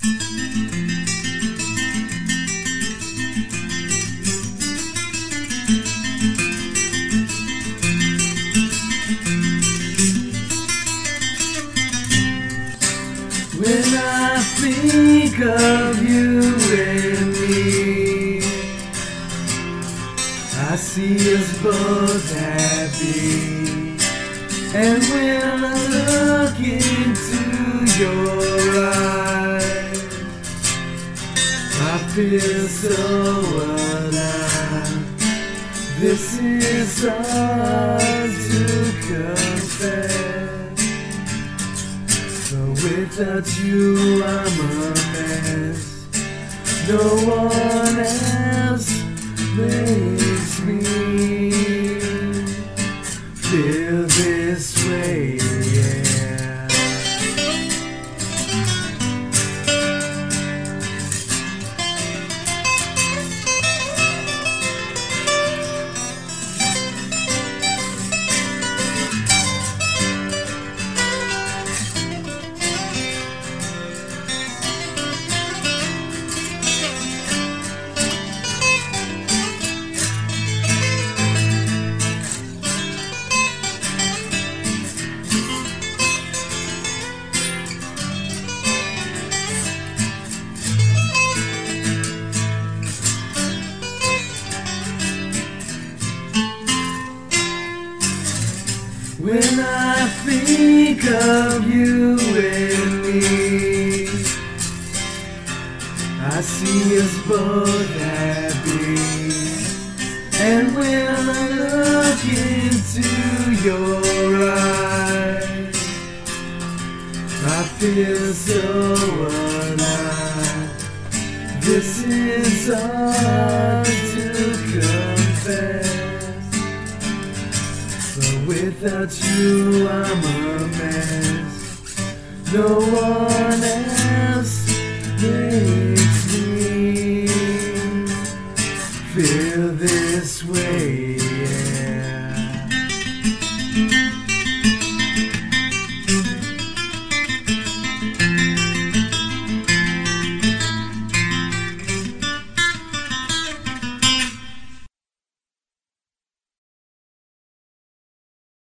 When I think of you and me, I see us both happy. And when I look into your eyes, I feel so alive. This is hard to confess, but without you I'm a mess. No one else makes me feel this way, yeah. When I think of you and me, I see us both happy. And when I look into your eyes, I feel so alive. This is hard to confess, but without you I'm a mess. No one else makes me feel this way.